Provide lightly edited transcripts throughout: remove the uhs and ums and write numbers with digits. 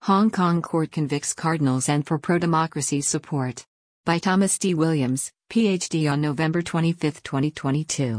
Hong Kong court convicts Cardinal Zen for pro-democracy support. By Thomas D. Williams, Ph.D. on November 25, 2022.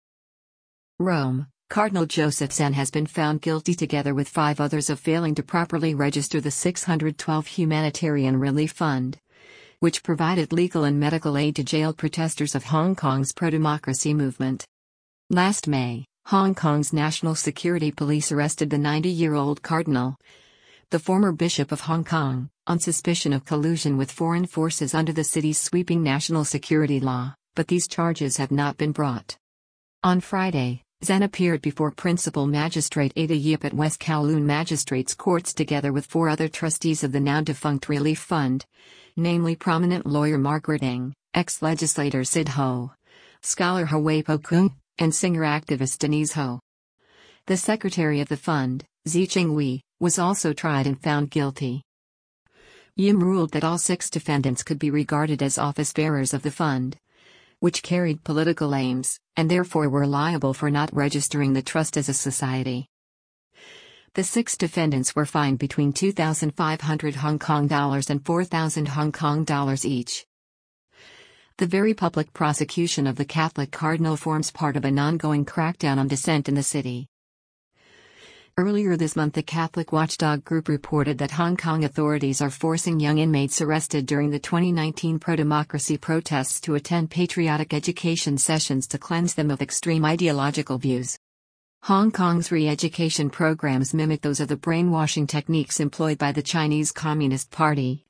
Rome, Cardinal Joseph Zen has been found guilty together with 5 others of failing to properly register the 612 Humanitarian Relief Fund, which provided legal and medical aid to jailed protesters of Hong Kong's pro-democracy movement. Last May, Hong Kong's National Security Police arrested the 90-year-old cardinal, the former Bishop of Hong Kong, on suspicion of collusion with foreign forces under the city's sweeping national security law, but these charges have not been brought. On Friday, Zen appeared before Principal Magistrate Ada Yip at West Kowloon Magistrates Courts together with 4 other trustees of the now-defunct Relief Fund, namely prominent lawyer Margaret Ng, ex-legislator Sid Ho, scholar Hui Po Kung, and singer-activist Denise Ho. The secretary of the fund, Zicheng Wei, was also tried and found guilty. Yim ruled that all 6 defendants could be regarded as office-bearers of the fund, which carried political aims, and therefore were liable for not registering the trust as a society. The 6 defendants were fined between 2,500 Hong Kong dollars and 4,000 Hong Kong dollars each. The very public prosecution of the Catholic cardinal forms part of an ongoing crackdown on dissent in the city. Earlier this month, the Catholic watchdog group reported that Hong Kong authorities are forcing young inmates arrested during the 2019 pro-democracy protests to attend patriotic education sessions to cleanse them of extreme ideological views. Hong Kong's re-education programs mimic those of the brainwashing techniques employed by the Chinese Communist Party,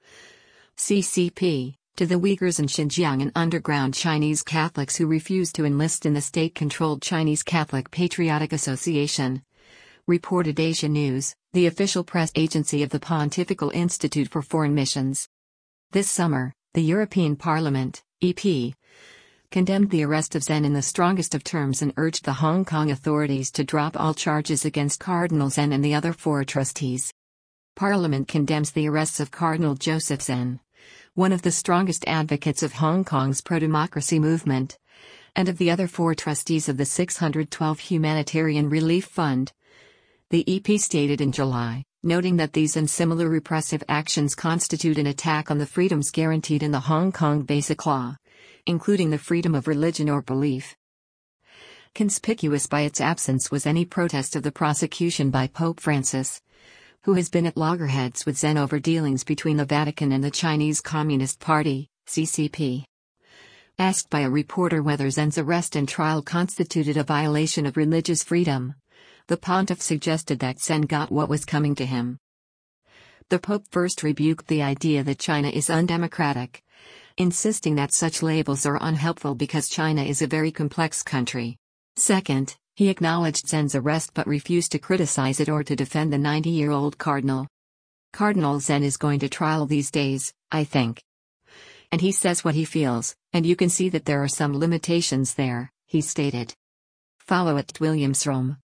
CCP, to the Uyghurs in Xinjiang and underground Chinese Catholics who refuse to enlist in the state-controlled Chinese Catholic Patriotic Association, reported Asia News, the official press agency of the Pontifical Institute for Foreign Missions. This summer, the European Parliament, EP, condemned the arrest of Zen in the strongest of terms and urged the Hong Kong authorities to drop all charges against Cardinal Zen and the other 4 trustees. Parliament condemns the arrests of Cardinal Joseph Zen, one of the strongest advocates of Hong Kong's pro-democracy movement, and of the other 4 trustees of the 612 Humanitarian Relief Fund, the EP stated in July, noting that these and similar repressive actions constitute an attack on the freedoms guaranteed in the Hong Kong Basic Law, including the freedom of religion or belief. Conspicuous by its absence was any protest of the prosecution by Pope Francis, who has been at loggerheads with Zen over dealings between the Vatican and the Chinese Communist Party, CCP. Asked by a reporter whether Zen's arrest and trial constituted a violation of religious freedom, the pontiff suggested that Zen got what was coming to him. The Pope first rebuked the idea that China is undemocratic, insisting that such labels are unhelpful because China is a very complex country. Second, he acknowledged Zen's arrest but refused to criticize it or to defend the 90-year-old cardinal. Cardinal Zen is going to trial these days, I think. And he says what he feels, and you can see that there are some limitations there, he stated. Follow @WilliamsRome.